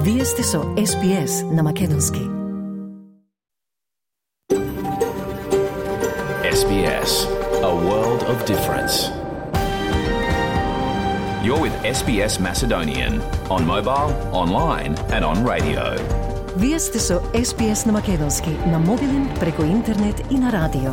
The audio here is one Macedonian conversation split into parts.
Вие сте со SBS на Македонски. SBS, a world of difference. You're with SBS Macedonian on mobile, online and on radio. Вие сте со SBS на Македонски на мобилен, преку интернет и на радио.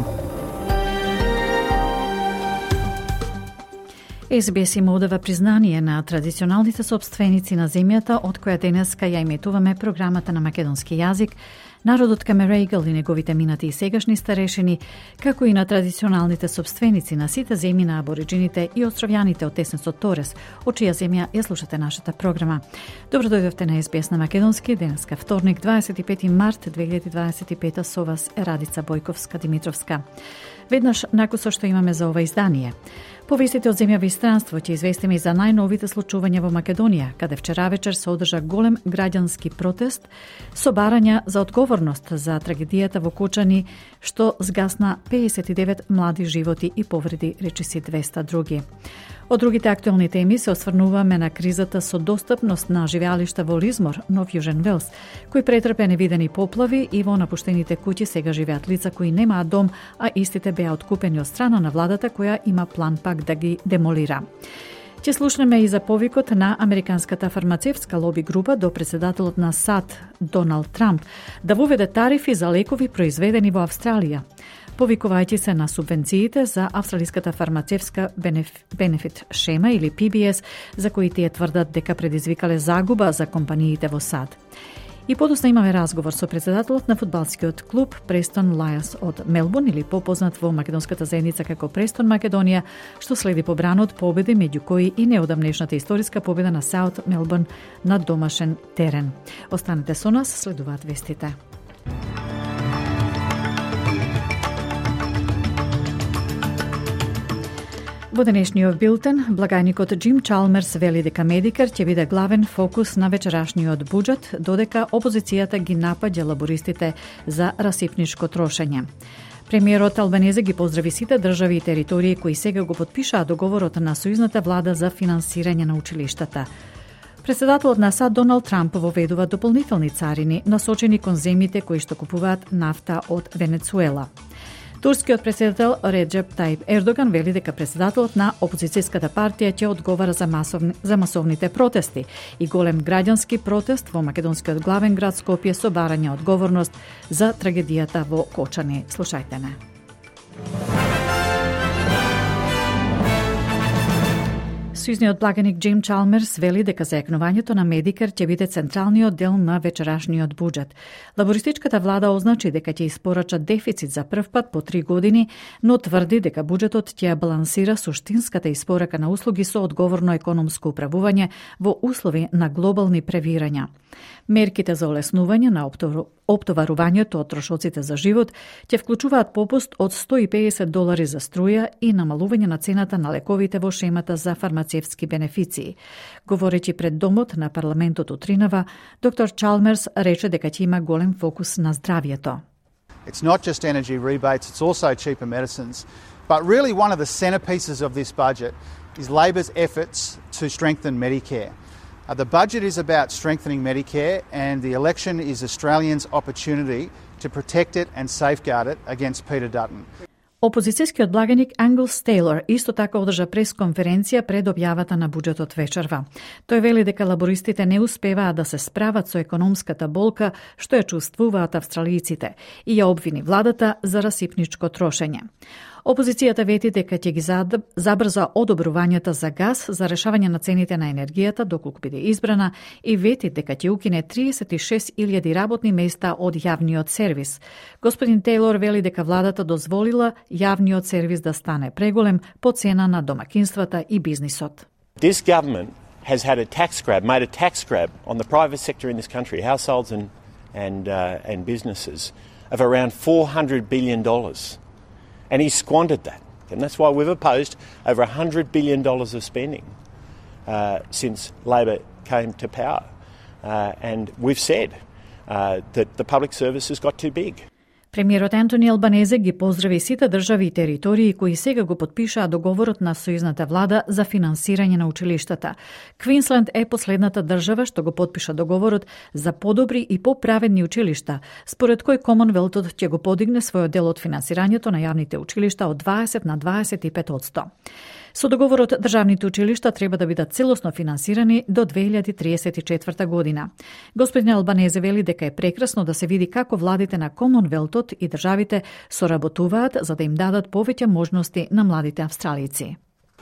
SBS им одава признание на традиционалните собственици на земјата, од која денеска ја емитуваме програмата на македонски јазик, народот Камерејгал и неговите минати и сегашни старешини, како и на традиционалните собственици на сите земји на абориджините и островјаните од Теснесот Торес, од чија земја ја слушате нашата програма. Добро дојдовте на SBS на Македонски, денеска вторник, 25 март 2025, со вас е Радица Бојковска-Димитровска. Веднаш накусо што имаме за ова издание. Повестите од земја во странство ќе известиме и за најновите случувања во Македонија, каде вчера вечер се одржа голем граѓански протест со барања за одговорност за трагедијата во Кочани, што згасна 59 млади животи и повреди речиси 200 други. Од другите актуелни теми се осврнуваме на кризата со достапност на живеалишта во Лизмор, Нов Јужен Велс, кои претрпе невидени поплави и во напуштените куќи сега живеат лица кои немаат дом, а истите беа откупени од страна на владата која има план пак да ги демолира. Ќе слушнеме и за повикот на американската фармацевтска лоби група до председателот на САД Доналд Трамп да воведе тарифи за лекови произведени во Австралија, повикувајќи се на субвенциите за австралиската фармацевтска бенефит шема или PBS, за кои тие тврдат дека предизвикале загуба за компаниите во САД. И подосна имаме разговор со председателот на фудбалскиот клуб Престон Лајонс од Мелбурн, или попознат во македонската заедница како Престон Македонија, што следи побранот победи, меѓу кои и неодамнешната историска победа на Саут Мелбурн на домашен терен. Останете со нас, следуваат вестите. Во денешниот билтен, благајникот Джим Чалмерс вели дека Медикер ќе биде главен фокус на вечерашниот буџет, додека опозицијата ги напаѓа лабористите за расипничко трошење. Премиерот Албанезе ги поздрави сите држави и територии кои сега го потпишаа договорот на сојузната влада за финансирање на училиштата. Председателот на САД Доналд Трамп воведува дополнителни царини насочени кон земјите кои што купуваат нафта од Венецуела. Турскиот председател Реджеп Тајип Ердоган вели дека председателот на опозицијската партија ќе одговара за масовните протести и голем граѓански протест во македонскиот главен град Скопје со барање одговорност за трагедијата во Кочани. Слушајте не. Сојузниот благаник Джим Чалмерс вели дека зајакнувањето на Медикер ќе биде централниот дел на вечерашниот буџет. Лабористичката влада означи дека ќе испорача дефицит за прв пат по 3 години, но тврди дека буџетот ќе ја балансира суштинската испорака на услуги со одговорно економско управување во услови на глобални превирања. Мерките за олеснување на оптоварувањето од трошоците за живот ќе вклучуваат попуст од $150 за струја и намалување на цената на лековите во шемата за фармацевтски бенефиции. Говорејќи пред домот на парламентот утринава, доктор Чалмерс рече дека ќе има голем фокус на здравјето. It's not just energy rebates, it's also cheaper medicines. But really one of the centerpieces of this budget is Labor's efforts to strengthen Medicare. The budget is about strengthening Medicare, and the election is Australians' opportunity to protect it and safeguard it against Peter Dutton. Опозицијскиот благаник Англс Тейлор исто така одржа пресконференција пред објавата на буџетот вечерва. Тој вели дека лабористите не успеваат да се справат со економската болка што ја чувствуваат австралијците и ја обвини владата за расипничко трошење. Опозицијата вети дека ќе ги забрза одобрувањата за газ за решавање на цените на енергијата доколку биде избрана и вети дека ќе укине 36.000 работни места од јавниот сервис. Господин Тейлор вели дека владата дозволила јавниот сервис да стане преголем по цена на домакинствата и бизнисот. This government has had a tax grab, made a tax grab on the private sector in this country, households and businesses, of around $400 billion. And he squandered that. And that's why we've opposed over $100 billion of spending since Labor came to power. And we've said that the public service has got too big. Премиерот Антони Албанезе ги поздрави сите држави и територии кои сега го потпишаа договорот на сојузната влада за финансирање на училиштата. Квинсленд е последната држава што го потпиша договорот за подобри и поправедни училишта, според кој Комонвелтот ќе го подигне својот дел од финансирањето на јавните училишта од 20 на 25%. Со договорот, државните училишта треба да бидат целосно финансирани до 2034 година. Господин Албанезе вели дека е прекрасно да се види како владите на Комонвелтот и државите соработуваат за да им дадат повеќе можности на младите австралици.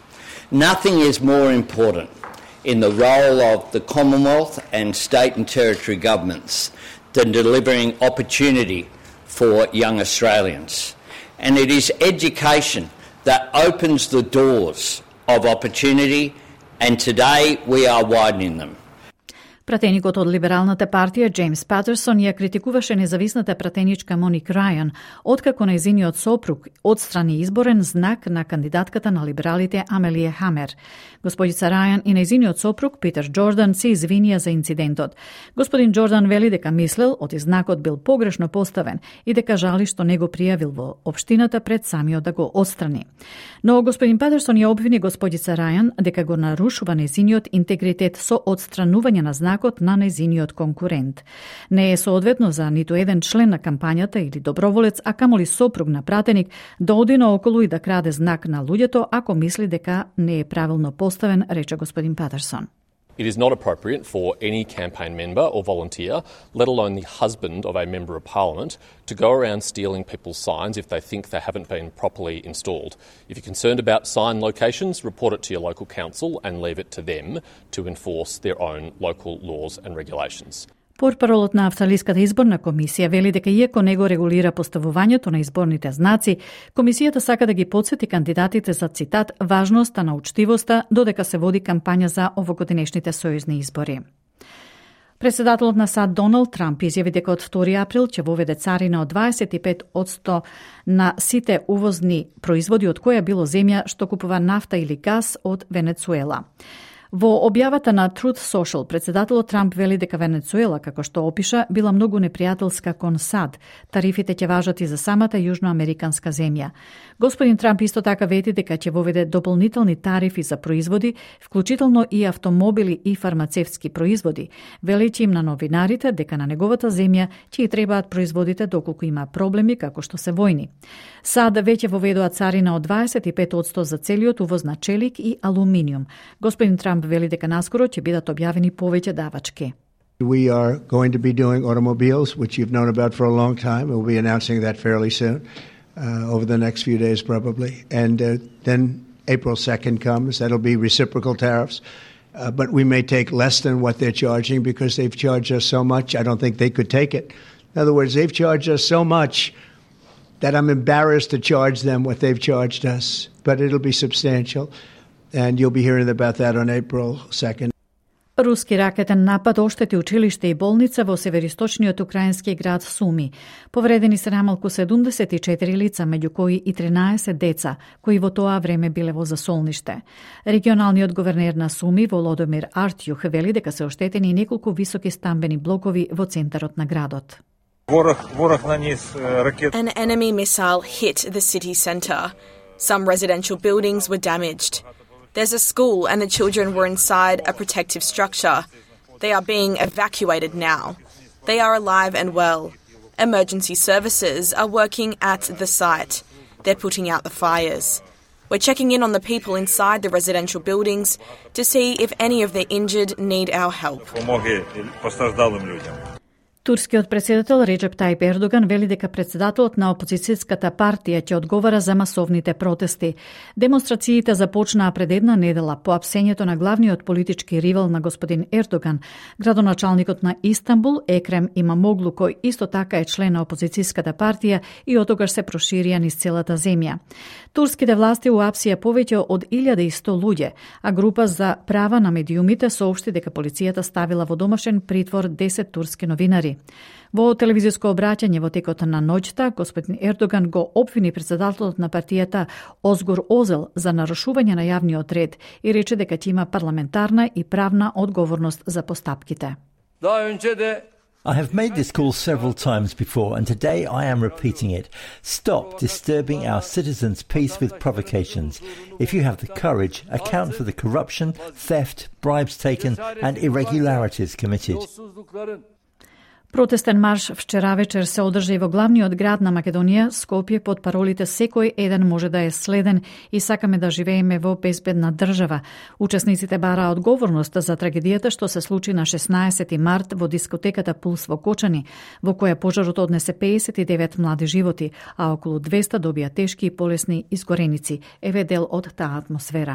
Nothing is more important in the role of the Commonwealth and state and territory governments than delivering opportunity for young Australians. And it is education that opens the doors of opportunity, and today we are widening them. Пратеникот од Либералната партија Джеймс Патерсон ја критикуваше независната пратеничка Моник Рајан, откако нејзиниот сопруг отстрани изборен знак на кандидатката на либералите Амелија Хамер. Господица Рајан и нејзиниот сопруг Питер Џордан се извинија за инцидентот. Господин Џордан вели дека мислел оти знакот бил погрешно поставен и дека жали што не го пријавил во општината пред самиот да го отстрани. Но господин Патерсон ја обвини господица Рајан дека го нарушува нејзиниот интегритет со отстранување на знакот на нејзиниот конкурент. Не е соодветно за ниту еден член на кампањата или доброволец, а камоли сопруг на пратеник, да оди наоколу и да краде знак на луѓето ако мисли дека не е правилно поставен, рече господин Патерсон. It is not appropriate for any campaign member or volunteer, let alone the husband of a member of parliament, to go around stealing people's signs if they think they haven't been properly installed. If you're concerned about sign locations, report it to your local council and leave it to them to enforce their own local laws and regulations. Портпаролот на Австралиската изборна комисија вели дека иако не го регулира поставувањето на изборните знаци, комисијата сака да ги потсети кандидатите за цитат важноста на учтивоста додека се води кампања за овогодинешните сојузни избори. Председателот на САД Доналд Трамп изјави дека од 2 април ќе воведе царина од 25% на сите увозни производи од која било земја што купува нафта или газ од Венецуела. Во објавата на Truth Social, председателот Трамп вели дека Венецуела, како што опиша, била многу непријателска кон САД. Тарифите ќе важат и за самата јужноамериканска земја. Господин Трамп исто така вети дека ќе воведе дополнителни тарифи за производи, вклучително и автомобили и фармацевтски производи, велејќи им на новинарите дека на неговата земја ќе и требаат производите доколку има проблеми како што се војни. САД веќе воведоа царина од 25% за целиот увоз на челик и алуминиум. Господин Трамп вели дека наскоро ќе бидат објавени повеќе давачки. We are going to be doing automobiles, which you've known about for a long time. We'll be announcing that fairly soon, over the next few days probably. And then April 2nd comes. That'll be reciprocal tariffs. But we may take less than what they're charging because they've charged us so much. I don't think they could take it. In other words, they've charged us so much that I'm embarrassed to charge them what they've charged us. But it'll be substantial. And you'll be hearing about that on April 2nd. Руски ракетен напад оштети училиште и болница во североисточниот украински град Суми. Повредени се намалку 74 лица, меѓу кои и 13 деца, кои во тоа време биле во засолниште. Регионалниот гувернер на Суми, Володомир Артјух, вели дека се оштетени и неколку високи стамбени блокови во центарот на градот. An enemy missile hit the city centre. Some residential buildings were damaged. There's a school and the children were inside a protective structure. They are being evacuated now. They are alive and well. Emergency services are working at the site. They're putting out the fires. We're checking in on the people inside the residential buildings to see if any of the injured need our help. Турскиот председател Реджеп Тајип Ердоган вели дека председателот на опозицијската партија ќе одговара за масовните протести. Демонстрациите започнаа пред една недела по апсењето на главниот политички ривал на господин Ердоган, градоначалникот на Истанбул Екрем Имамоглу, кој исто така е член на опозицијската партија и оттогаш се проширија низ целата земја. Турските власти уапсија повеќе од 1100 луѓе, а група за права на медиумите соопшти дека полицијата ставила во домашен притвор 10 турски новинари. Во телевизиско обраќање во текот на ноќта, господин Ердоган го обвини председателот на партијата Озгур Озел за нарушување на јавниот ред и рече дека ќе има парламентарна и правна одговорност за постапките. Daha önce de I have made this call several times before, and today I am repeating it. Stop disturbing our citizens' peace with provocations. If you have the courage, account for the corruption, theft, bribes taken and irregularities committed. Протестен марш вчера вечер се одржа и во главниот град на Македонија, Скопје, под паролите "Секој еден може да е следен" и "Сакаме да живееме во безбедна држава". Учесниците бараа одговорност за трагедијата што се случи на 16 март во дискотеката Пулс во Кочани, во која пожарот однесе 59 млади животи, а околу 200 добија тешки и полесни изгореници. Еве дел од таа атмосфера.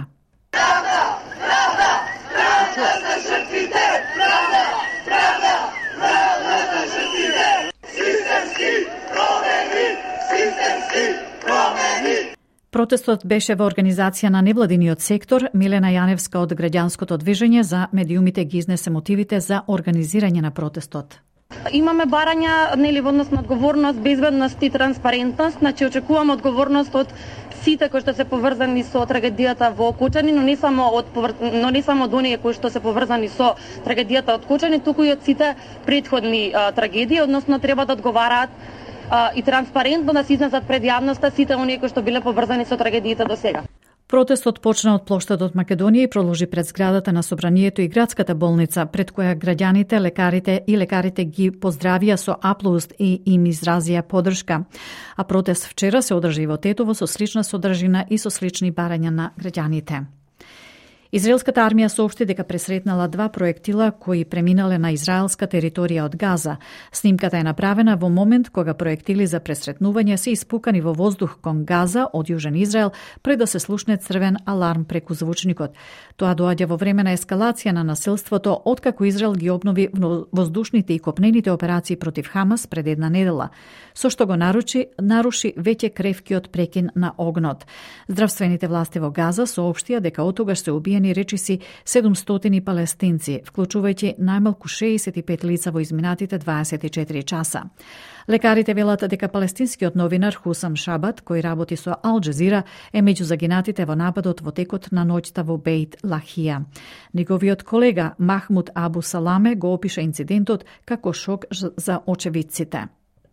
Протестот беше во организација на невладиниот сектор. Милена Јаневска од граѓанското движење за медиумите ги изнесе мотивите за организирање на протестот. Имаме барања во однос на одговорност, безбедност и транспарентност, значи очекуваме одговорност од сите кои што се поврзани со трагедијата во Кочани, но не само од оние кои што се поврзани со трагедијата од Кочани, туку и од сите претходни трагедии, односно треба да одговараат и транспарентно да се изнесат пред јавноста сите оние кои што биле поврзани со трагедиите до сега. Протестот почна од плоштадот Македонија и продолжи пред зградата на Собранието и градската болница, пред која граѓаните, лекарите ги поздравија со аплауз и им изразија поддршка. А протест вчера се одржи во Тетово со слична содржина и со слични барања на граѓаните. Израелската армија соопшти дека пресретнала 2 проектила кои преминале на израелска територија од Газа. Снимката е направена во момент кога проектили за пресретнување се испукани во воздух кон Газа од Јужен Израел пред да се слушне црвен аларм преку звучникот. Тоа доаѓа во време на ескалација на насилството откако Израел ги обнови воздушните и копнените операции против Хамас пред една недела, со што го наруши веќе кревкиот прекин на огнот. Здравствените власти во Газа соопштија дека оттогаш се убиени речиси 700 палестинци, вклучувајќи најмалку 65 лица во изминатите 24 часа. Лекарите велат дека палестинскиот новинар Хусам Шабат, кој работи со Ал Джазира, е меѓу загинатите во нападот во текот на ноќта во Бейт Лахија. Неговиот колега Махмуд Абу Саламе го опиша инцидентот како шок за очевидците.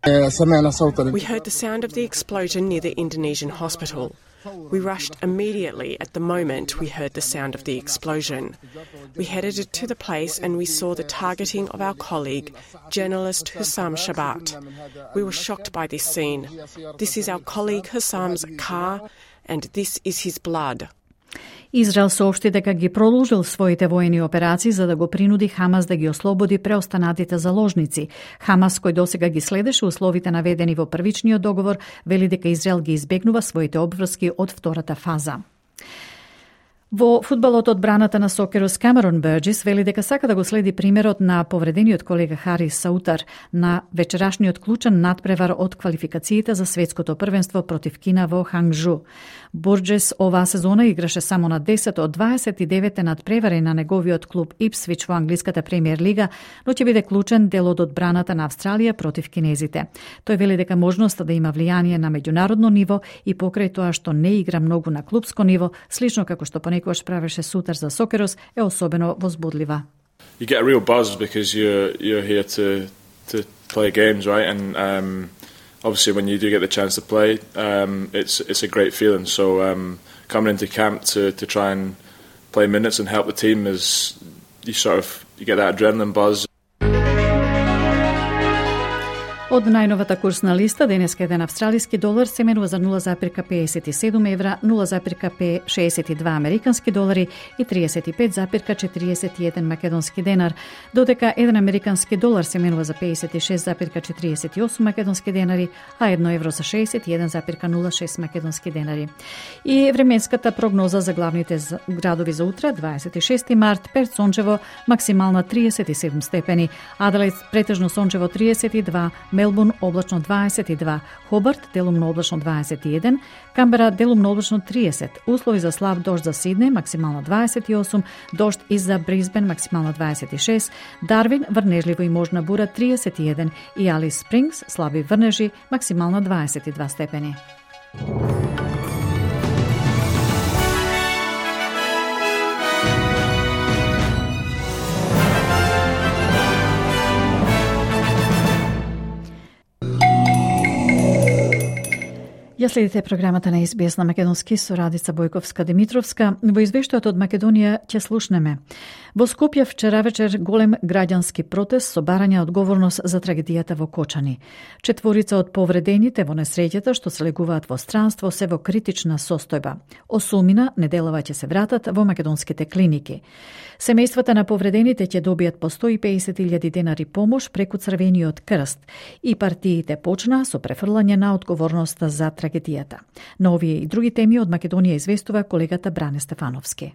We heard the sound of the explosion near the Indonesian hospital. We rushed immediately at the moment we heard the sound of the explosion. We headed to the place and we saw the targeting of our colleague, journalist Hussam Shabat. We were shocked by this scene. This is our colleague Hussam's car and this is his blood. Израел соопшти дека ги продолжил своите воени операции за да го принуди Хамас да ги ослободи преостанатите заложници. Хамас, кој досега ги следеше условите наведени во првичниот договор, вели дека Израел ги избегнува своите обврски од втората фаза. Во фудбалот одбраната на Сокерус Камерон Бърджис вели дека сака да го следи примерот на повредениот колега Харис Саутар на вечерашниот клучен надпревар од квалификациите за светското првенство против Кина во Хангжу. Бурджес оваа сезона играше само на 10 од 29 надпревари на неговиот клуб Ипсвич во англиската премиер лига, но ќе биде клучен дел од одбраната на Австралија против кинезите. Тој вели дека можноста да има влијание на меѓународно ниво и покрај тоа што не игра многу на клубско ниво, слично како што понекогаш правеше Сутар за Сокерус, е особено возбудлива. You get a real buzz because you're here to play games, right? And obviously when you do get the chance to play, it's a great feeling. So coming into camp to try and play minutes and help the team is you get that adrenaline buzz. Од најновата курсна листа, денеска еден австралиски долар се менува за 0,57 евра, 0,62 американски долари и 35,41 македонски денар, додека еден американски долар се менува за 56,48 македонски денари, а 1 евро за 61,06 македонски денари. И временската прогноза за главните градови за утре, 26 март, Перт сончево, максимална 37 степени, Аделаид претежно сончево 32, Мелбурн облачно 22, Хобарт делумно облачно 21, Камбера делумно облачно 30, услови за слаб дожд за Сиднеј максимално 28, дожд и за Брисбен максимално 26, Дарвин врнежливо и можна бура 31 и Алис Спрингс слаби врнежи максимално 22 степени. Ја следите програмата на СБС на македонски со Радица Бојковска-Димитровска. Во извештајот од Македонија ќе слушнеме. Во Скопје вчера вечер голем граѓански протест со барање одговорност за трагедијата во Кочани. 4 од повредените во несреќата што се легуваат во странство се во критична состојба. Осумина неделава ќе се вратат во македонските клиники. Семејствата на повредените ќе добијат по 150.000 денари помош преку Црвениот крст и партиите почнаа со префрлање на одговорноста за трагедијата. На овие и други теми од Македонија известува колегата Бране Стефановски.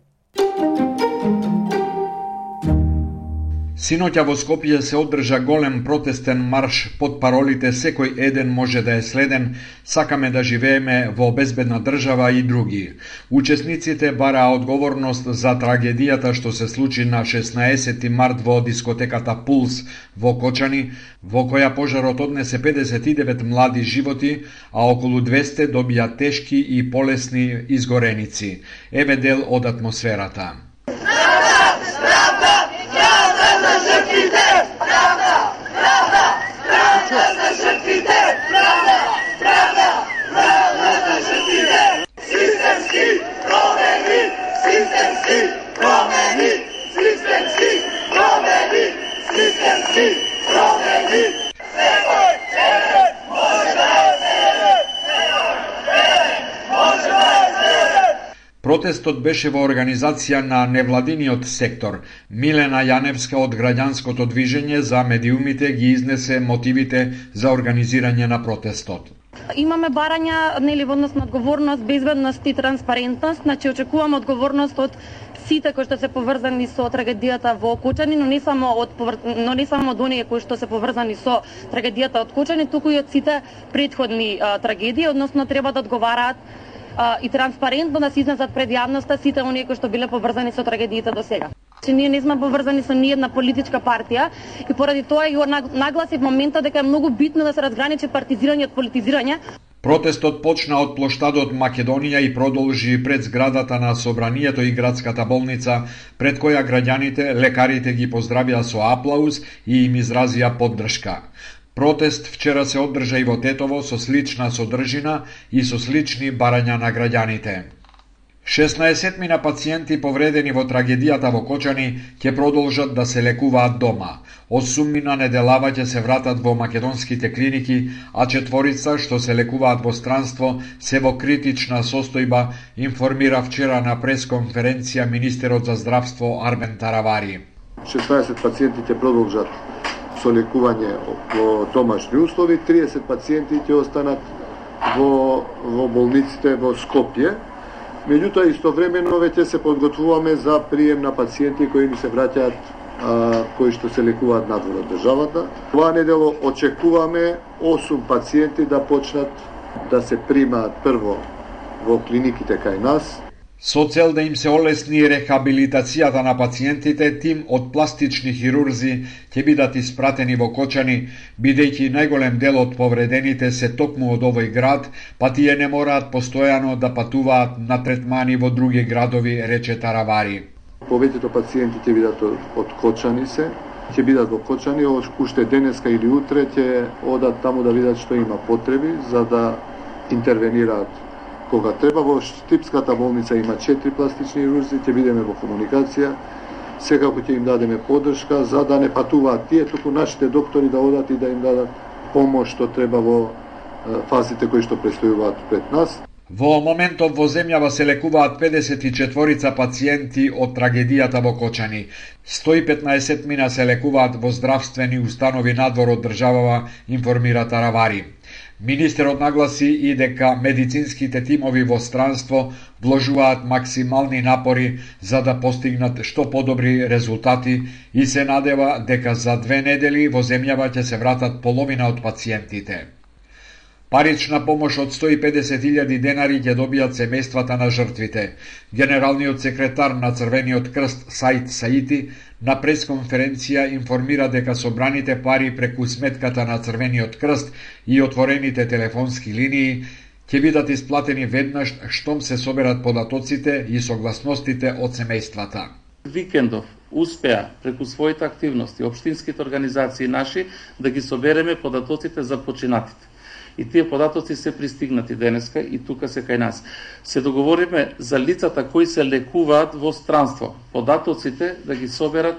Синоќа во Скопје се одржа голем протестен марш под паролите "Секој еден може да е следен", "Сакаме да живееме во безбедна држава" и други. Учесниците бараа одговорност за трагедијата што се случи на 16 март во дискотеката Пулс во Кочани, во која пожарот однесе 59 млади животи, а околу 200 добија тешки и полесни изгореници. Еве дел од атмосферата. Протестот беше во организација на невладиниот сектор. Милена Јаневска од граѓанското движење за медиумите ги изнесе мотивите за организирање на протестот. Имаме барања во однос на одговорност, безбедност и транспарентност, значи очекуваме одговорност од сите кои што се поврзани со трагедијата во Кочани, но не само од оние кои што се поврзани со трагедијата од Кочани, туку и од сите претходни трагедии, односно треба да одговараат и транспарентно да се изнесат пред јавноста сите оние кои што биле поврзани со трагедиите до сега. Ние не сме поврзани со ниедна политичка партија и поради тоа и нагласи в моментот дека е многу битно да се разграничи партизирање од политизирање. Протестот почна од плоштадот Македонија и продолжи пред зградата на Собранието и градската болница, пред која граѓаните, лекарите ги поздравија со аплауз и им изразија поддршка. Протест вчера се одржа и во Тетово со слична содржина и со слични барања на граѓаните. 16 пациенти повредени во трагедијата во Кочани ќе продолжат да се лекуваат дома. 8 неделава ќе се вратат во македонските клиники, а 4 што се лекуваат во странство се во критична состојба, информира вчера на пресконференција министерот за здравство Армен Таравари. 16 пациенти ќе продолжат со лекување во домашни услови, 30 пациенти ќе останат во болниците во Скопје. Меѓутоа, истовремено веќе се подготвуваме за прием на пациенти кои ни се враќаат, кои што се лекуваат надвор од државата. Оваа недело очекуваме 8 пациенти да почнат да се примаат прво во клиниките кај нас. Со цел да им се олесни рехабилитацијата на пациентите, тим од пластични хирурзи ќе бидат испратени во Кочани, бидејќи најголем дел од повредените се токму од овој град, па тие не мораат постојано да патуваат на третмани во други градови, рече Таравари. Повеќето пациенти ќе бидат од Кочани ќе бидат во Кочани, уште денеска или утре ќе одат таму да видат што има потреби за да интервенираат кога треба. Во Штипската болница има 4 пластични хирурзи, ќе бидеме во комуникација, секако ќе им дадеме поддршка за да не патуваат тие, туку нашите доктори да одат и да им дадат помош што треба во фазите кои што престојуваат пред нас. Во моментов во земјава се лекуваат 54 пациенти од трагедијата во Кочани. 115 се лекуваат во здравствени установи надвор од државава, информира Таравари. Министерот нагласи и дека медицинските тимови во странство вложуваат максимални напори за да постигнат што подобри резултати и се надева дека за 2 недели во земјава ќе се вратат половина од пациентите. Парична помош од 150.000 денари ќе добијат семејствата на жртвите. Генералниот секретар на Црвениот крст Саид Саити на пресконференција информира дека собраните пари преку сметката на Црвениот крст и отворените телефонски линии ќе бидат исплатени веднаш штом се соберат податоците и согласностите од семејствата. Викендов успеа преку своите активности, општинските организации наши, да ги собереме податоците за починатите. И тие податоци се пристигнати денеска и тука се кај нас. Се договориме за лицата кои се лекуваат во странство. Податоците да ги соберат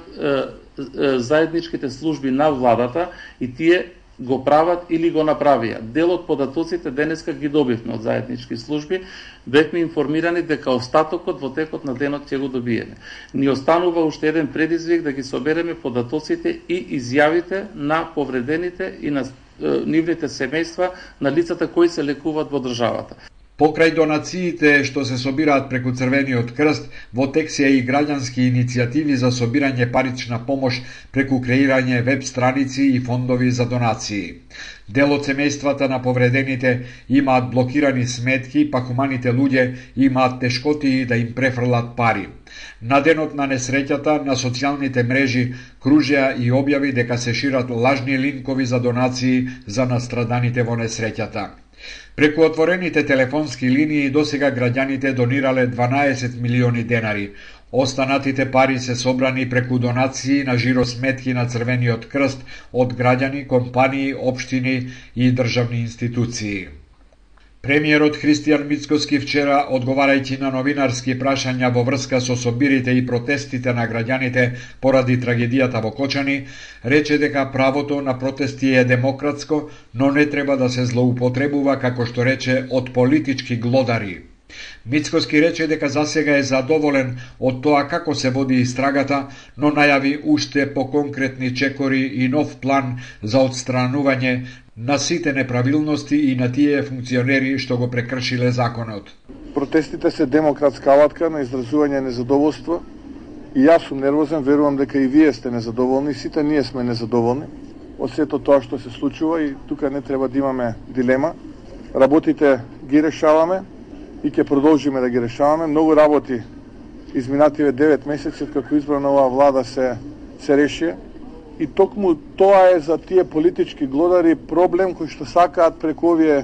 заедничките служби на владата и тие го прават или го направија. Дел од податоците денеска ги добивме од заеднички служби, бевме информирани дека остатокот во текот на денот ќе го добиеме. Ни останува уште еден предизвик да ги собереме податоците и изјавите на повредените и на нивните семејства на лицата кои се лекуваат во државата. Покрај донациите што се собираат преку Црвениот крст, во тек се и граѓански иницијативи за собирање парична помош преку креирање веб страници и фондови за донации. Дел од семејствата на повредените имаат блокирани сметки, па хуманите луѓе имаат тешкоти да им префрлат пари. На денот на несреќата на социјалните мрежи кружеа и објави дека се шират лажни линкови за донации за настраданите во несреќата. Преку отворените телефонски линии досега граѓаните донирале 12 милиони денари. Останатите пари се собрани преку донации на жиросметки на Црвениот крст од граѓани, компании, општини и државни институции. Премиерот Христијан Мицкоски вчера, одговарајќи на новинарски прашања во врска со собирите и протестите на граѓаните поради трагедијата во Кочани, рече дека правото на протести е демократско, но не треба да се злоупотребува, како што рече, од политички глодари. Мицкоски рече дека засега е задоволен од тоа како се води истрагата, но најави уште поконкретни чекори и нов план за отстранување на сите неправилности и на тие функционери што го прекршиле законот. Протестите се демократска алатка на изразување незадоволство и јас сум нервозен, верувам дека и вие сте незадоволни, сите ние сме незадоволни од сето тоа што се случува и тука не треба да имаме дилема. Работите ги решаваме и ќе продолжиме да ги решаваме. Многу работи изминативе 9 месеци како избрана оваа влада се решија. И токму тоа е за тие политички глодари проблем кои што сакаат преку овие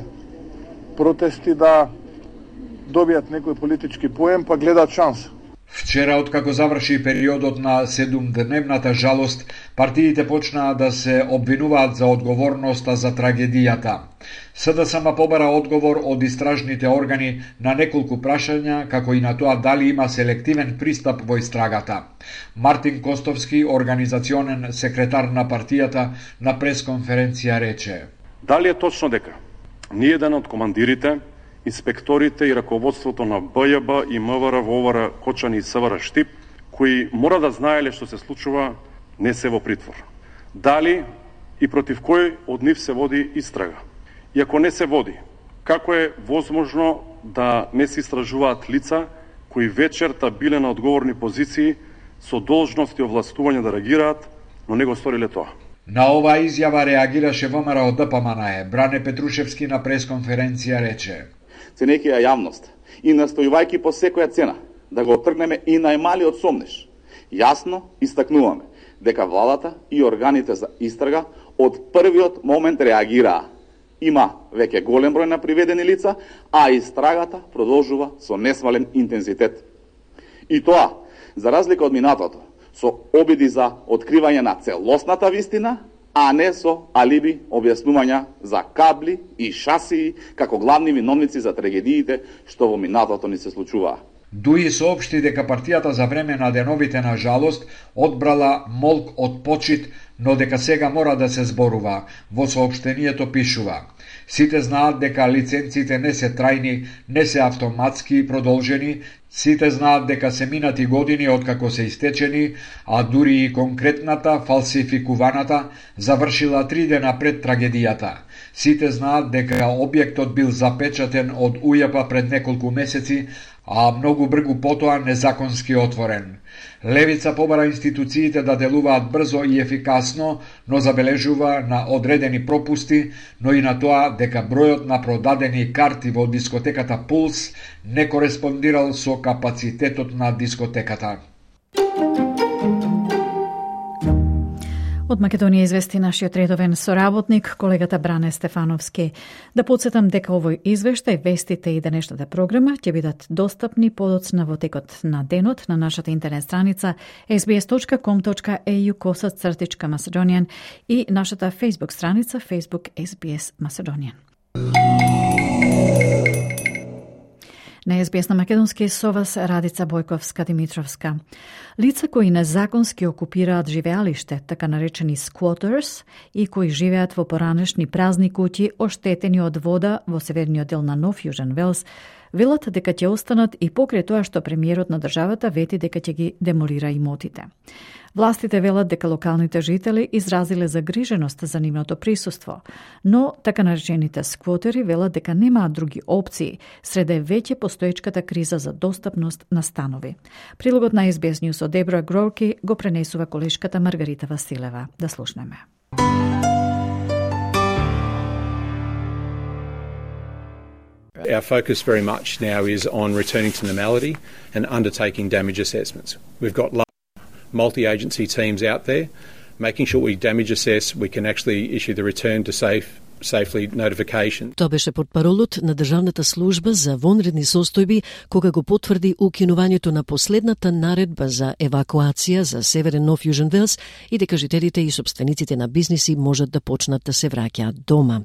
протести да добијат некој политички поен, па гледаат шанса. Вчера, откако заврши периодот на 7-дневната жалост, партиите почнаа да се обвинуваат за одговорноста за трагедијата. СДСМ побара одговор од истражните органи на неколку прашања, како и на тоа дали има селективен пристап во истрагата. Мартин Костовски, организационен секретар на партијата, на пресконференција рече: Дали е точно дека ни еден од командирите, инспекторите и раководството на БЈБ и МВР во ОВР Кочани и СВР Штип, кои мора да знаеле што се случува, не се во притвор? Дали и против кој од нив се води истрага? И ако не се води, како е возможно да не се истражуваат лица кои вечерта биле на одговорни позиции со должности овластување да реагираат, но не го сториле тоа? На оваа изјава реагираше ВМРО ДПМНЕ. Бране Петрушевски на пресконференција рече: Ценејќи ја јавност и настојувајќи по секоја цена да го отргнеме и најмалиот сомнеш, јасно истакнуваме дека владата и органите за истрага од првиот момент реагираа. Има веќе голем број на приведени лица, а истрагата продолжува со несмален интензитет. И тоа, за разлика од минатото, со обиди за откривање на целосната вистина, а не со алиби објаснувања за кабли и шасии како главни виновници за трагедиите што во минатото ни се случуваа. Дуи соопшти дека партијата за време на деновите на жалост одбрала молк од почит, но дека сега мора да се зборува. Во соопштението пишува: Сите знаат дека лиценците не се трајни, не се автоматски продолжени, сите знаат дека се минати години откако се истечени, а дури и конкретната, фалсификуваната, завршила 3 дена пред трагедијата. Сите знаат дека објектот бил запечатен од УЈП пред неколку месеци, а многу бргу потоа незаконски отворен. Левица побара институциите да делуваат брзо и ефикасно, но забележува на одредени пропусти, но и на тоа дека бројот на продадени карти во дискотеката Пулс не кореспондирал со капацитетот на дискотеката. Од Македонија извести нашиот редовен соработник, колегата Бране Стефановски. Да подсетам дека овој извештај, вестите и денешната програма ќе бидат достапни подоцна во текот на денот на нашата интернет страница sbs.com.au/Macedonian и нашата Facebook страница Facebook SBS Macedonian. На СБС на македонски со вас Радица Бојковска-Димитровска. Лица кои незаконски окупираат живеалиште, така наречени squatters, и кои живеат во поранешни празни куќи оштетени од вода во северниот дел на Нов Јужен Велс, велат дека ќе останат и покрај тоа што премиерот на државата вети дека ќе ги демолира имотите. Властите велат дека локалните жители изразиле загриженост за нивното присуство, но така наречените сквотери велат дека немаат други опции среде веќе постоечката криза за достапност на станови. Прилогот на SBS News од Дебра Грорки го пренесува колешката Маргарита Василева. Да слушнеме. Our focus very much now is on returning to normality and undertaking damage assessments. We've got multi-agency teams out there, making sure we damage assess, we can actually issue the return to safely notification. Тоа беше портпаролот на Државната служба за вонредни состојби кога го потврди укинувањето на последната наредба за евакуација за Северен Нов Јужен Велс и дека жителите и собствениците на бизниси можат да почнат да се враќаат дома.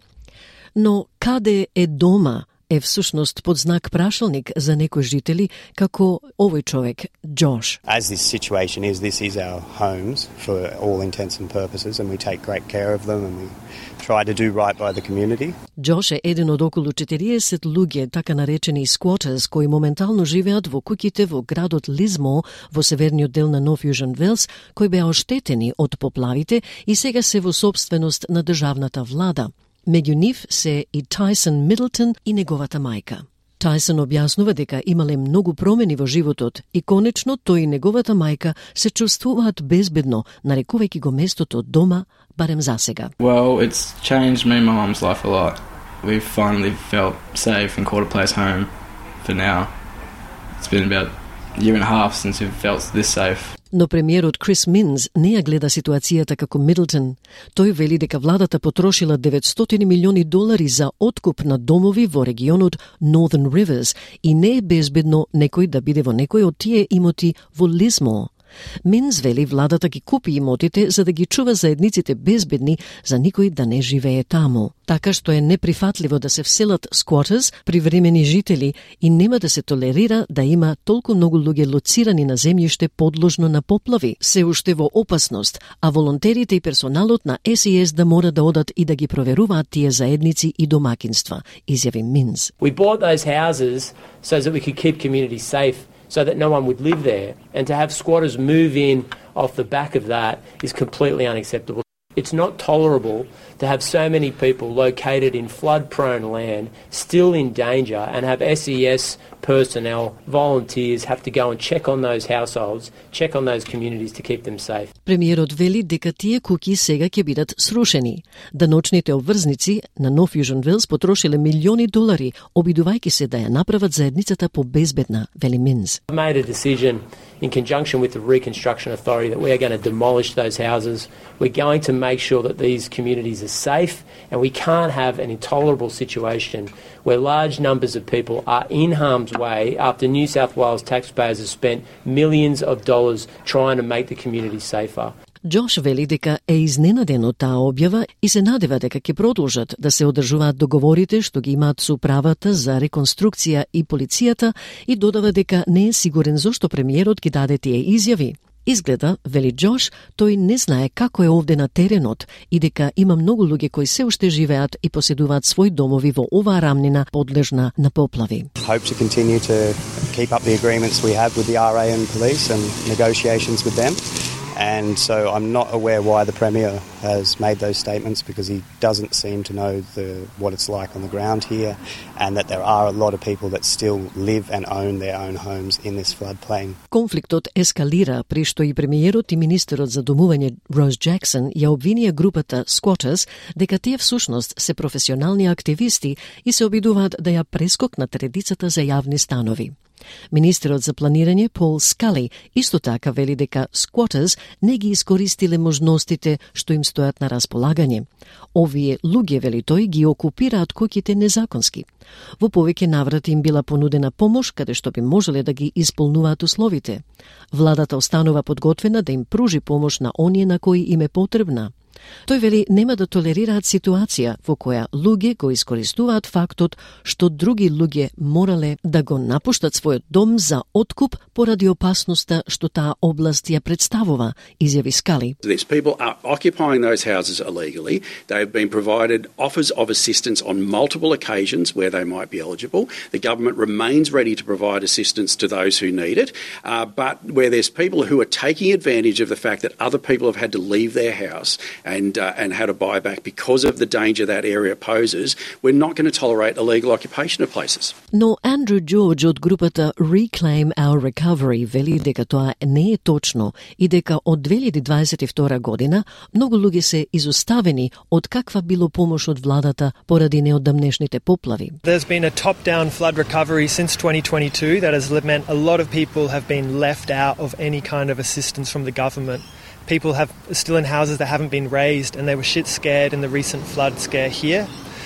Но каде е дома? Е всушност под знак прашалник за некои жители, како овој човек, Джош. As this situation is, this is our homes for all intents and purposes, and we take great care of them and we try to do right by the community. Джош е еден од околу 40 луѓе, така наречени squatters, кои моментално живеат во куќите во градот Лизмо, во северниот дел на Нов Јужен Велс, кои беа оштетени од поплавите и сега се во собственост на државната влада. Меѓу нив се и Тайсон Мидлтон и неговата мајка. Тайсон објаснува дека имале многу промени во животот и конечно тој и неговата мајка се чувствуваат безбедно, нарекувајќи го местото дома, барем засега. Well, it's changed me and my mum's life a lot. We've finally felt safe and called a place home for now. It's been about a year and a half since we've felt this safe. Но премиерот Крис Минс не ја гледа ситуацијата како Мидлтон. Тој вели дека владата потрошила $900 милиони за откуп на домови во регионот Northern Rivers и не е безбедно некој да биде во некој од тие имоти во Лизмо. Минс вели владата ги купи имотите за да ги чува заедниците безбедни, за никој да не живее таму. Така што е неприфатливо да се вселат squatters, привремени жители, и нема да се толерира да има толку многу луѓе лоцирани на земјиште подложно на поплави, се уште во опасност, а волонтерите и персоналот на SES да мора да одат и да ги проверуваат тие заедници и домакинства, изјави Минс. We bought those houses so that we could keep communities safe, so that no one would live there, and to have squatters move in off the back of that is completely unacceptable. It's not tolerable to have so many people located in flood-prone land still in danger and have SES personnel, volunteers have to go and check on those households, check on those communities to keep them safe. Премиерот вели дека тие куќи сега ќе бидат срушени. Даночните обврзници на Нов Јужен Велс потрошиле $милиони, обидувајќи се да ја направат заедницата побезбедна, вели Минс. I've made a decision in conjunction with the Reconstruction Authority that we are going to demolish those houses. We're going to make sure that these communities are safe, and we can't have an intolerable situation where large numbers of people are in harm's way after New South Wales taxpayers have spent millions of dollars trying to make the community safer. Джош вели дека е изненаден од таа објава и се надева дека ќе продолжат да се одржуваат договорите што ги имаат со управата за реконструкција и полицијата и додава дека не е сигурен зошто премиерот ги даде тие изјави. Изгледа, вели Джош, тој не знае како е овде на теренот и дека има многу луѓе кои се уште живеат и поседуваат своји домови во оваа рамнина подлежна на поплави. Hope to continue to keep up the agreements we have with the RA and police and negotiations with them. And so I'm not aware why the Premier has made those statements, because he doesn't seem to know what it's like on the ground here, and that there are a lot of people that still live and own their own homes in this floodplain. Конфликтот ескалира при што и премиерот и министерот за домување Роз Джексон ја обвинија групата Squatters дека тие всушност се професионални активисти и се обидуваат да ја прескокнат редицата за јавни станови. Министерот за планирање Пол Скали исто така вели дека squatters не ги искористиле можностите што им стојат на располагање. Овие луѓе, вели тој, ги окупираат куќите незаконски. Во повеќе наврати им била понудена помош каде што би можеле да ги исполнуваат условите. Владата останува подготвена да им пружи помош на оние на кои им е потребна. Тој вели нема да толерираат ситуација во која луѓе го искористуваат фактот што други луѓе морале да го напуштат својот дом за откуп поради опасноста што таа област ја представува, изјави Скали. These people are occupying those houses illegally. They have been provided offers of assistance on multiple occasions where they might be eligible. The government remains ready to provide assistance to those who need it, but where there's people who are taking advantage of the fact that other people have had to leave their house and had a buyback because of the danger that area poses, we're not going to tolerate illegal occupation of places. Но Андрю Джордж од групата Reclaim Our Recovery вели дека тоа не е точно и дека од 2022 година многу луѓе се изоставени од каква било помош од владата поради неодамнешните поплави. There's been a top-down flood recovery since 2022 that has meant a lot of people have been left out of any kind of assistance from the government. People are still in houses that haven't been raised and they were shit scared in the recent flood scare here.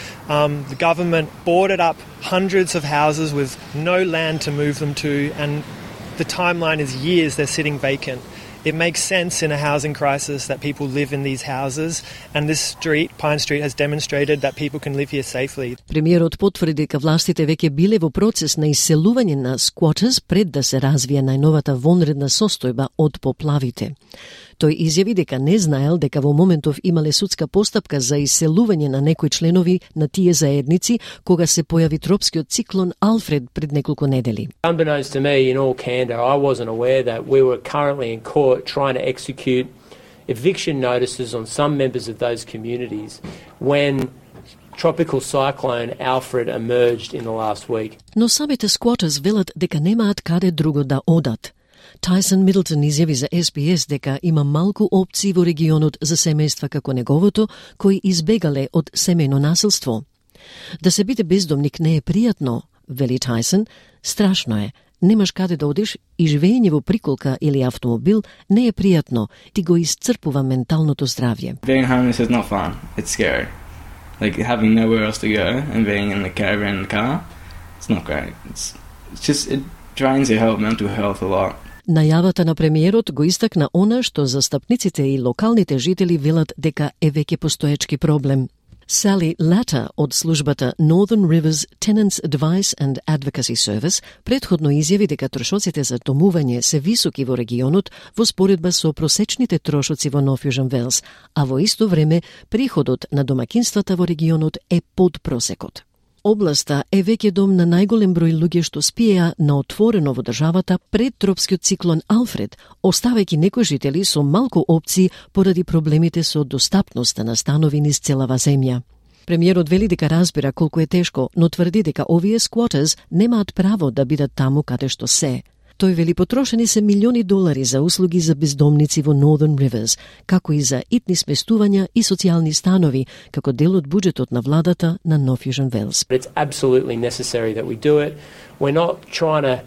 The government boarded up hundreds of houses with no land to move them to, and the timeline is years they're sitting vacant. It makes sense in a housing crisis that people live in these houses, and this street, Pine Street, has demonstrated that people can live here safely. Премиерот потврди дека властите веќе биле во процес на иселување на сквотерс пред да се развие најновата вонредна состојба од поплавите. Тој изјави дека не знаел дека во моментов имале судска постапка за иселување на некои членови на тие заедници кога се појави тропскиот циклон Алфред пред неколку недели. Unbeknownst to me, in all candor, I wasn't aware that we were currently in court trying to execute eviction notices on some members of those communities when tropical cyclone Alfred emerged in the last week. Но самите сквотерс велат дека немаат каде друго да одат. Тайсон Мидлтон изјави за SBS дека има малку опции во регионот за семејства како неговото, кои избегале од семејно насилство. Да се биде бездомник не е пријатно, вели Тайсон, страшно е. Немаш каде да одиш и живеење во приколка или автомобил не е пријатно, ти го исцрпува менталното здравје. Being homeless is not fun. It's scary. Like having nowhere else to go and being in the caravan in the car, it's not great. It's just, it drains your mental health a lot. Најавата на премиерот го истакна она што застапниците и локалните жители велат дека е веќе постоечки проблем. Sally Latta од службата Northern Rivers Tenants Advice and Advocacy Service претходно изјави дека трошоците за домување се високи во регионот во споредба со просечните трошоци во Нов Јужен Велс, а во исто време приходот на домакинствата во регионот е под просекот. Областа е веќе дом на најголем број луѓе што спиеа на отворено во државата пред тропскиот циклон Алфред, оставајќи некои жители со малку опции поради проблемите со достапноста на станови низ целава земја. Премиерот вели дека разбира колку е тешко, но тврди дека овие сквотерс немаат право да бидат таму каде што се. Тој вели потрошени се милиони долари за услуги за бездомници во Northern Rivers, како и за итни сместувања и социјални станови, како дел од буџетот на владата на Нов Јужен Велс. It's absolutely necessary that we do it. We're not trying to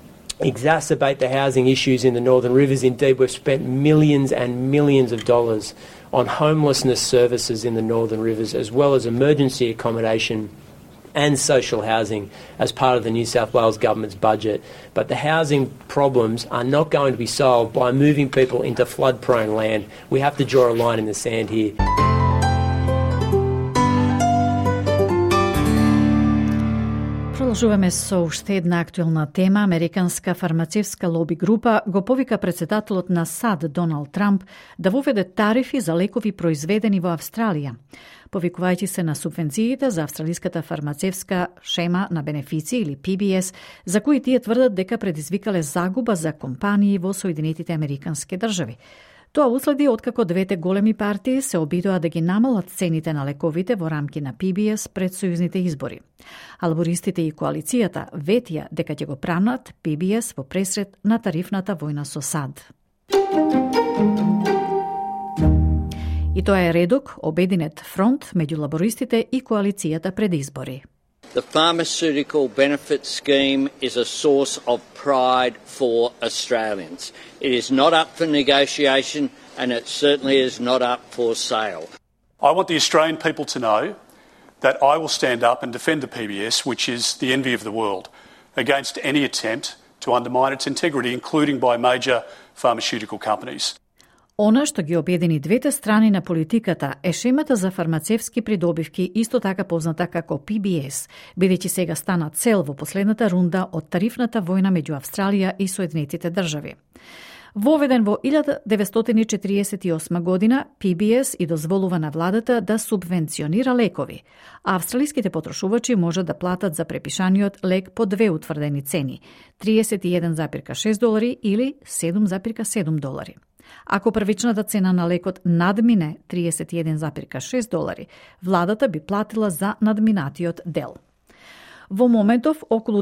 exacerbate the housing issues in the Northern Rivers. Indeed, we've spent millions and millions of dollars on homelessness services in the Northern Rivers, as well as emergency accommodation and social housing as part of the New South Wales government's budget. But the housing problems are not going to be solved by moving people into flood-prone land. We have to draw a line in the sand here. Продолжуваме со уште една актуелна тема. Американска фармацевтска лоби група го повика претседателот на САД Доналд Трамп да воведе тарифи за лекови произведени во Австралија, повикувајќи се на субвенциите за австралиската фармацевтска шема на бенефиции или PBS, за кои тие тврдат дека предизвикале загуба за компании во Соединетите Американски држави. Тоа уследи откако двете големи партии се обидоа да ги намалат цените на лековите во рамки на PBS пред сојузните избори. А лабористите и коалицијата ветија дека ќе го пранат PBS во пресред на тарифната војна со САД. И тоа е редок обединет фронт меѓу лабористите и коалицијата пред избори. The pharmaceutical benefit scheme is a source of pride for Australians. It is not up for negotiation and it certainly is not up for sale. I want the Australian people to know that I will stand up and defend the PBS, which is the envy of the world, against any attempt to undermine its integrity, including by major pharmaceutical companies. Она што ги обедини двете страни на политиката е шемата за фармацевски придобивки, исто така позната како PBS, бидејќи сега стана цел во последната рунда од тарифната војна меѓу Австралија и Соединетите држави. Воведен во 1948 година, PBS и дозволува на владата да субвенционира лекови, а австралиските потрошувачи можат да платат за препишаниот лек по две утврдени цени – $31,6 или $7,7. Ако првичната цена на лекот надмине $31,6, владата би платила за надминатиот дел. Во моментов, околу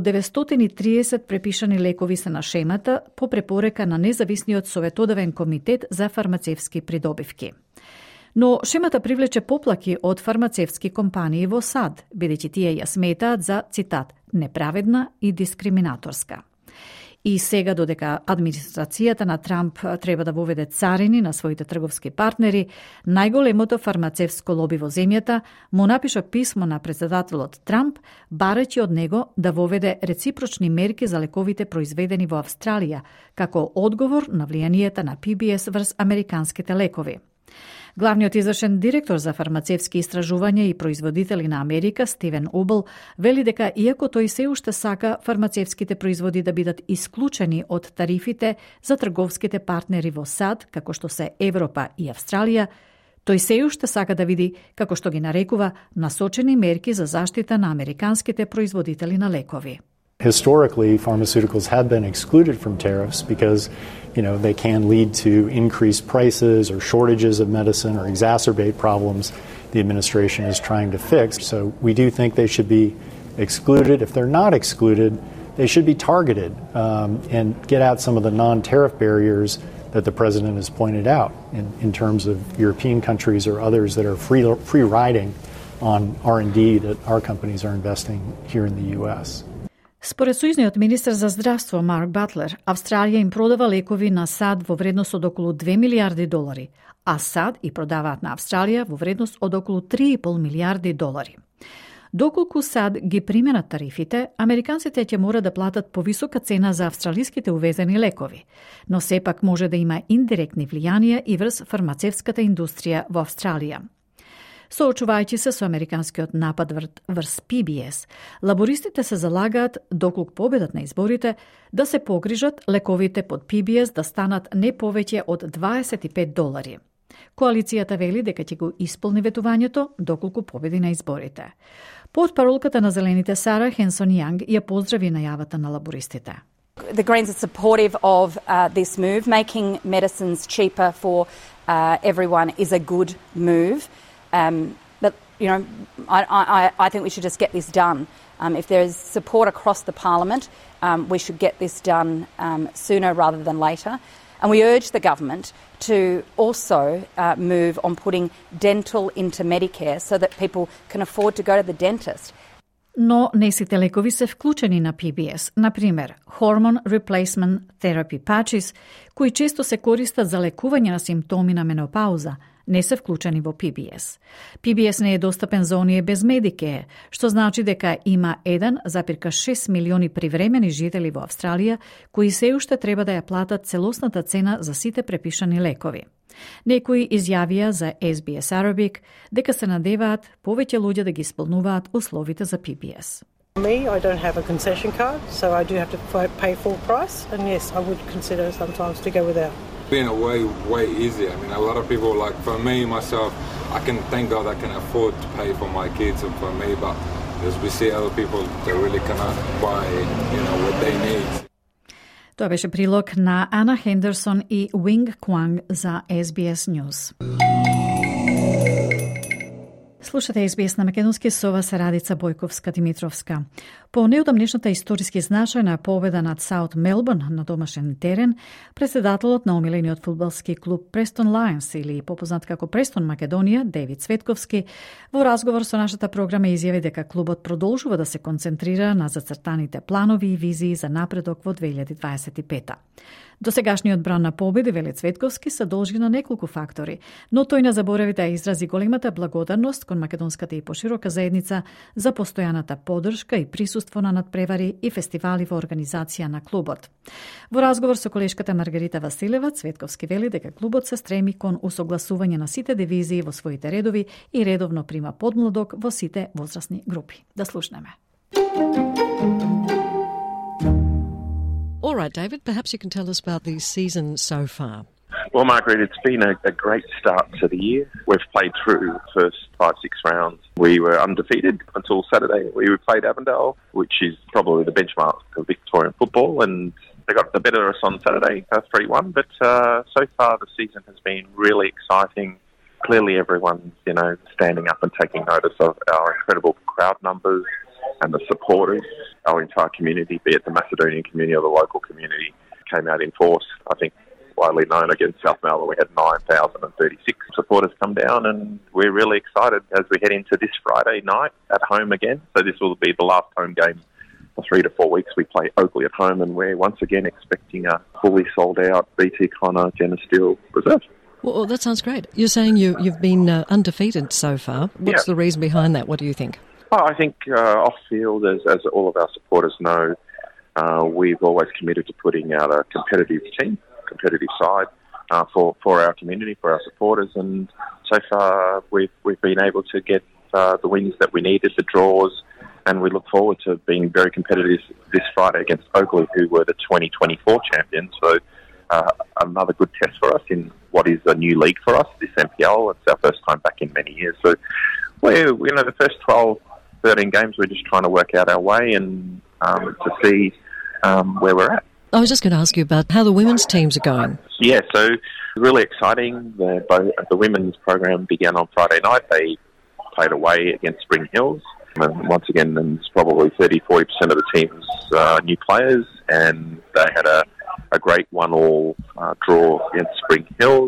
930 препишани лекови се на шемата по препорека на независниот советодавен комитет за фармацевски придобивки. Но шемата привлече поплаки од фармацевски компании во САД, бидејќи тие ја сметаат за, цитат, неправедна и дискриминаторска. И сега, додека администрацијата на Трамп треба да воведе царини на своите трговски партнери, најголемото фармацевско лоби во земјата му напиша писмо на председателот Трамп, барајќи од него да воведе реципрочни мерки за лековите произведени во Австралија, како одговор на влијанието на PBS врз американските лекови. Главниот извршен директор за фармацевски истражувања и производители на Америка, Стивен Убл, вели дека иако тој се уште сака фармацевските производи да бидат исклучени од тарифите за трговските партнери во САД, како што се Европа и Австралија, тој се уште сака да види, како што ги нарекува, насочени мерки за заштита на американските производители на лекови. Historically, pharmaceuticals have been excluded from tariffs because, they can lead to increased prices or shortages of medicine or exacerbate problems the administration is trying to fix. So we do think they should be excluded. If they're not excluded, they should be targeted and get out some of the non-tariff barriers that the president has pointed out in terms of European countries or others that are free riding on R&D that our companies are investing here in the U.S. Според сојузниот министер за здравство Марк Батлер, Австралија им продава лекови на САД во вредност од околу $2 милиарди, а САД и продаваат на Австралија во вредност од околу $3,5 милиарди. Доколку САД ги применат тарифите, американците ќе мора да платат повисока цена за австралиските увезени лекови, но сепак може да има индиректни влијанија и врз фармацевската индустрија во Австралија. Соочувајќи се со американскиот напад врз PBS, лабористите се залагаат, доколку победат на изборите, да се погрижат лековите под PBS да станат не повеќе од $25. Коалицијата вели дека ќе го исполни ветувањето доколку победи на изборите. Портпаролката на Зелените Сара Хенсон Јанг ја поздрави најавата на лабористите. The Greens are supportive of this move. Making medicines cheaper for everyone is a good move. But, I think we should just get this done. If there is support across the Parliament, we should get this done sooner rather than later. And we urge the government to also move on putting dental into Medicare so that people can afford to go to the dentist. Но не сите лекови се вклучени на PBS, например, Hormone Replacement Therapy Patches, кои често се користат за лекување на симптоми на менопауза, не се вклучени во PBS. PBS не е достапен за оние без Medicare, што значи дека има 1,6 милиони привремени жители во Австралија кои се уште треба да ја платат целосната цена за сите препишани лекови. Некои изјавија за SBS Arabic дека се надеваат повеќе луѓе да ги исполнуваат условите за PBS. Me, I don't have a concession card, so I do have to pay full price, and yes, I would consider sometimes to go without. Being way easier. I mean, a lot of people, like for me, myself, I can thank God I can afford to pay for my kids and for me, but as we see other people that really cannot buy, what they need. Тоа беше прилог на Ана Хендерсон и Wing Kwang за SBS News. Слушате SBS на македонски, со вас Радица Бојковска-Димитровска. По неодамнешната историски значајна победа над Саут Мелбурн на домашен терен, председателот на омилениот фудбалски клуб Престон Лајонс, или попознат како Престон Македонија, Девид Цветковски, во разговор со нашата програма изјави дека клубот продолжува да се концентрира на зацртаните планови и визии за напредок во 2025. Досегашниот бран на победи, вели Цветковски, се должи на неколку фактори, но тој не заборави да изрази големата благодарност кон македонската и поширока заедница за постојаната поддршка и присуство присуство на надпревари и фестивали во организација на клубот. Во разговор со колешката Маргарита Василева, Цветковски вели дека клубот се стреми кон усогласување на сите дивизии во своите редови и редовно прима подмладок во сите возрастни групи. Да слушнеме. All right, David, perhaps you can tell us about the season so far. Well, Margaret, it's been a great start to the year. We've played through the first 5-6 rounds. We were undefeated until Saturday. We played Avondale, which is probably the benchmark of Victorian football, and they got the better of us on Saturday, 3-1. But so far the season has been really exciting. Clearly everyone's, standing up and taking notice of our incredible crowd numbers and the supporters. Our entire community, be it the Macedonian community or the local community, came out in force. I think widely known against South Melbourne, we had 9,036 supporters come down, and we're really excited as we head into this Friday night at home again. So this will be the last home game for 3 to 4 weeks. We play Oakley at home, and we're once again expecting a fully sold out BT Connor Jenna Steele reserve. Well, that sounds great. You're saying you've been undefeated so far. What's the reason behind that? What do you think? I think off-field, as all of our supporters know, we've always committed to putting out a competitive team, competitive side for our community, for our supporters, and so far we've been able to get the wins that we needed, the draws, and we look forward to being very competitive this Friday against Oakley, who were the 2024 champions. So another good test for us in what is a new league for us, this NPL. It's our first time back in many years. So the first 12, 13 games, we're just trying to work out our way and to see where we're at. I was just going to ask you about how the women's teams are going. Yeah, so really exciting. The women's program began on Friday night. They played away against Spring Hills. And once again, there's probably 30-40% of the team's new players, and they had a great 1-1 draw against Spring Hills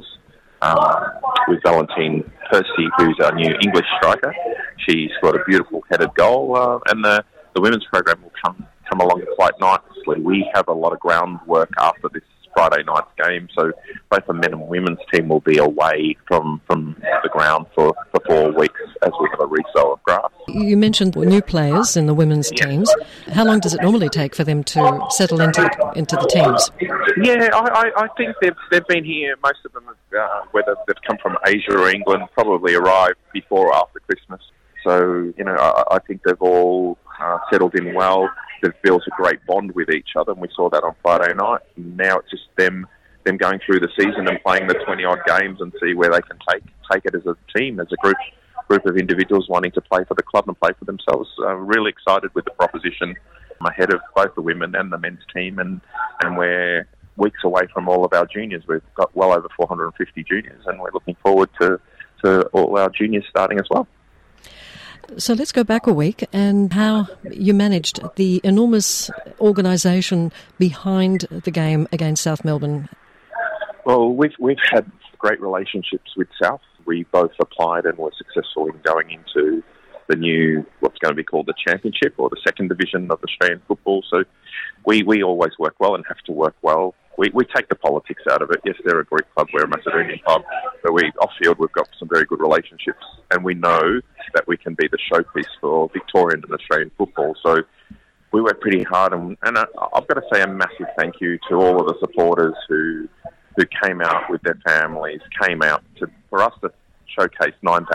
with Valentine Percy, who's our new English striker. She scored a beautiful headed goal, and the women's program will come along quite nicely. We have a lot of groundwork after this Friday night's game, so both the men and women's team will be away from the ground for 4 weeks as we have a resow of grass. You mentioned new players in the women's teams. How long does it normally take for them to settle into the teams? Yeah, I think they've been here. Most of them, whether they've come from Asia or England, probably arrived before or after Christmas. So, I think they've all settled in well. They've built a great bond with each other, and we saw that on Friday night. Now it's just them going through the season and playing the 20-odd games and see where they can take it as a team, as a group of individuals wanting to play for the club and play for themselves. Really excited with the proposition ahead of both the women and the men's team, and we're weeks away from all of our juniors. We've got well over 450 juniors, and we're looking forward to all our juniors starting as well. So let's go back a week and how you managed the enormous organisation behind the game against South Melbourne. Well, we've had great relationships with South. We both applied and were successful in going into the new, what's going to be called the Championship or the second division of Australian football. So we always work well and have to work well. We take the politics out of it. Yes, they're a Greek club, we're a Macedonian club, but off-field we've got some very good relationships, and we know that we can be the showpiece for Victorian and Australian football. So we work pretty hard, and I've got to say a massive thank you to all of the supporters who came out with their families, came out for us to showcase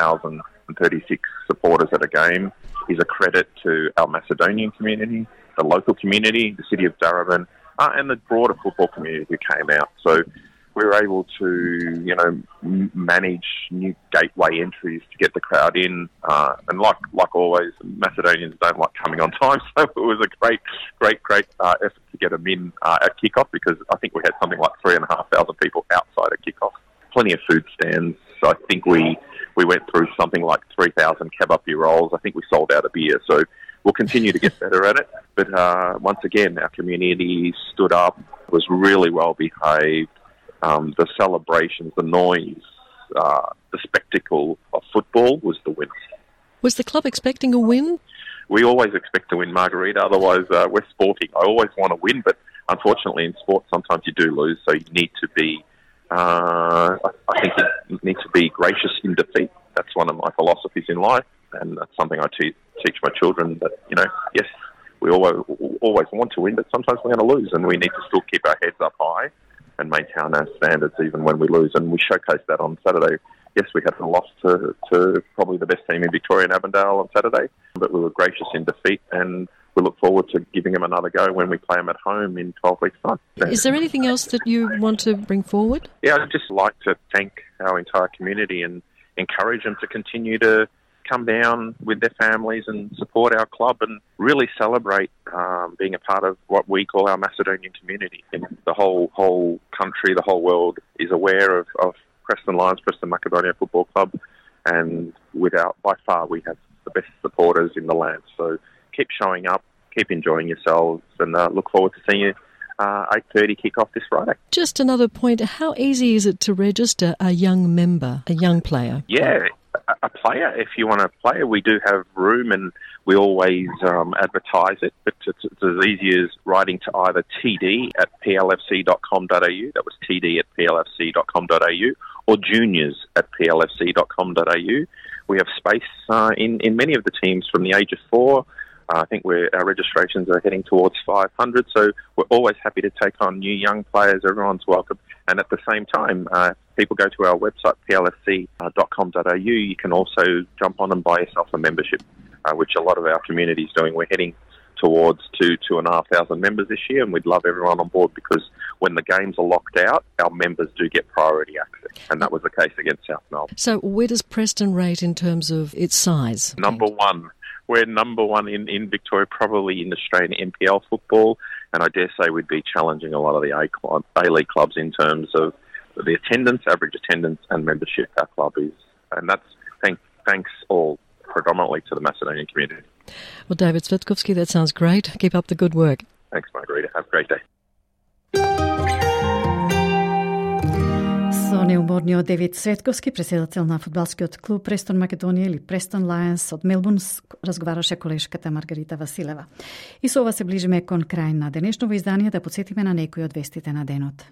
9,036 supporters at a game is a credit to our Macedonian community, the local community, the city of Darebin, and the broader football community who came out. So we were able to, manage new gateway entries to get the crowd in. And like always, Macedonians don't like coming on time, so it was a great effort to get them in at kickoff, because I think we had something like 3,500 people outside at kickoff. Plenty of food stands. So I think we went through something like 3,000 kebab rolls. I think we sold out a beer. So we'll continue to get better at it. But once again, our community stood up, was really well behaved. The celebrations, the noise, the spectacle of football was the win. Was the club expecting a win? We always expect to win, Margarita. Otherwise, we're sporting. I always want to win, but unfortunately in sport, sometimes you do lose. So you need to be, I think you need to be gracious in defeat. That's one of my philosophies in life, and that's something I teach my children. That, yes, we always want to win, but sometimes we're going to lose, and we need to still keep our heads up high and maintain our standards even when we lose. And we showcased that on Saturday. Yes, we had a loss to probably the best team in Victoria and Avondale on Saturday, but we were gracious in defeat, and we look forward to giving them another go when we play them at home in 12 weeks' time. Is there anything else that you want to bring forward? Yeah, I'd just like to thank our entire community and encourage them to continue to come down with their families and support our club and really celebrate being a part of what we call our Macedonian community. And the whole country, the whole world is aware of Preston Lions, Preston Macedonia Football Club, and by far we have the best supporters in the land. So keep showing up, keep enjoying yourselves, and look forward to seeing you 8:30 kick-off this Friday. Just another point, how easy is it to register a young member, a young player? Yeah, a player, if you want a player, we do have room and we always advertise it, but it's as easy as writing to either td@plfc.com.au, that was td@plfc.com.au, or juniors@plfc.com.au. We have space in many of the teams from the age of 4. I think our registrations are heading towards 500, so we're always happy to take on new young players. Everyone's welcome. And at the same time, people go to our website, plfc.com.au. You can also jump on and buy yourself a membership, which a lot of our community is doing. We're heading towards 2,500 members this year, and we'd love everyone on board because when the games are locked out, our members do get priority access, and that was the case against South Melbourne. So where does Preston rate in terms of its size? Number one. We're number one in Victoria, probably in Australian NPL football, and I dare say we'd be challenging a lot of the A-League clubs in terms of the attendance, average attendance and membership our club is. And that's thanks all predominantly to the Macedonian community. Well, David Svetkovski, that sounds great. Keep up the good work. Thanks, Margarita. Have a great day. Со неуморниот Девид Светковски, преседател на фудбалскиот клуб Престон Македонија или Престон Лајонс од Мелбурн, разговараше колешката Маргарита Василева. И со ова се ближиме кон крај на денешново издание, да подсетиме на некои од вестите на денот.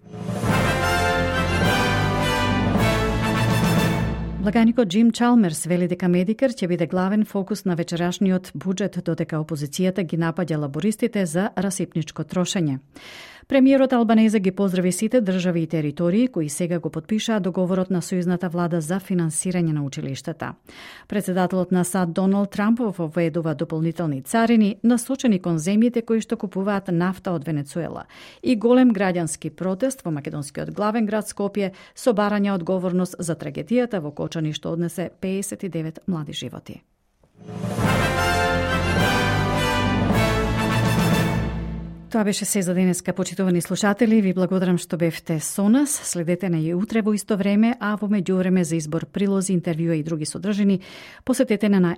Благаникот Джим Чалмерс вели дека Медикер ќе биде главен фокус на вечерашниот буџет, додека опозицијата ги напаѓа лабористите за расипничко трошење. Премиерот Албанезе ги поздрави сите држави и територии кои сега го подпишаа договорот на сојузната влада за финансирање на училиштата. Председателот на САД Доналд Трамп воведува дополнителни царини насочени кон земјите кои што купуваат нафта од Венецуела и голем граѓански протест во македонскиот главен град Скопје со барање одговорност за трагедијата во Кочани што однесе 59 млади животи. Тоа беше се за денеска, почитувани слушатели. Ви благодарам што бевте со нас. Следете на и утре во исто време, а во меѓувреме за избор прилози, интервјуа и други содржини, посетете на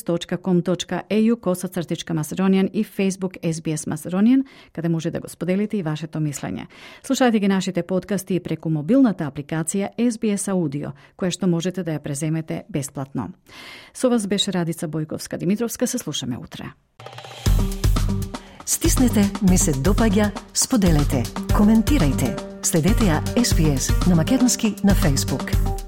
sbs.com.au/Macedonian и Facebook SBS Macedonian, каде може да го споделите и вашето мислење. Слушајте ги нашите подкасти и преку мобилната апликација SBS Audio, која што можете да ја преземете бесплатно. Со вас беше Радица Бојковска-Димитровска. Се слушаме утре. Стиснете, ми се допаѓа, споделете, коментирајте. Следете ја SBS на македонски на Facebook.